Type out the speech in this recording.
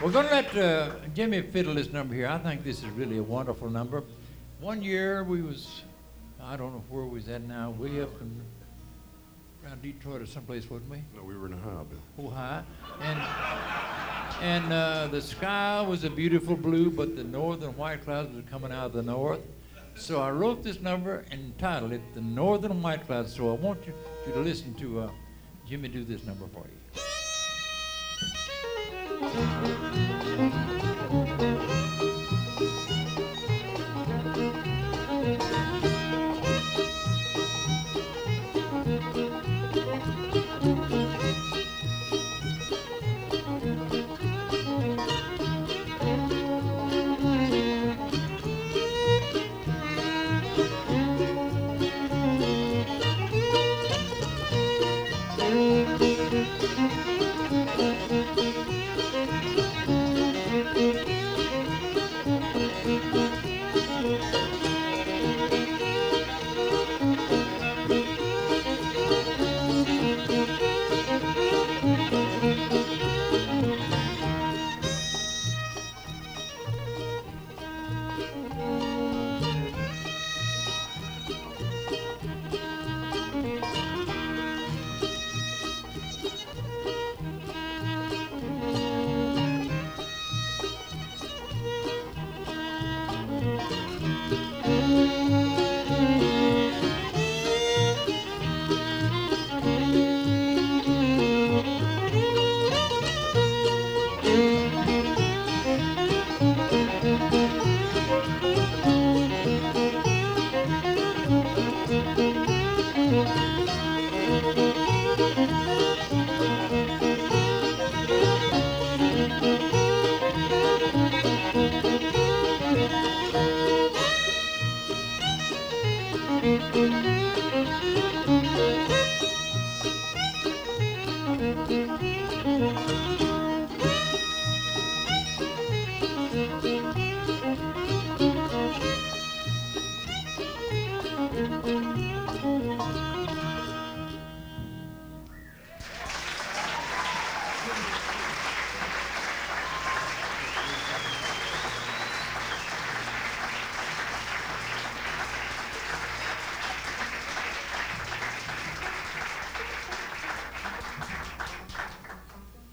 We're going to let Jimmy fiddle this number here. I think this is really a wonderful number. One year we was, I don't know where we was at now, way up in, around Detroit or someplace, wasn't we? No, we were in Ohio, Bill. Ohio. And the sky was a beautiful blue, but the northern white clouds were coming out of the north. So I wrote this number and entitled it The Northern White Clouds. So I want you to listen to Jimmy do this number for you.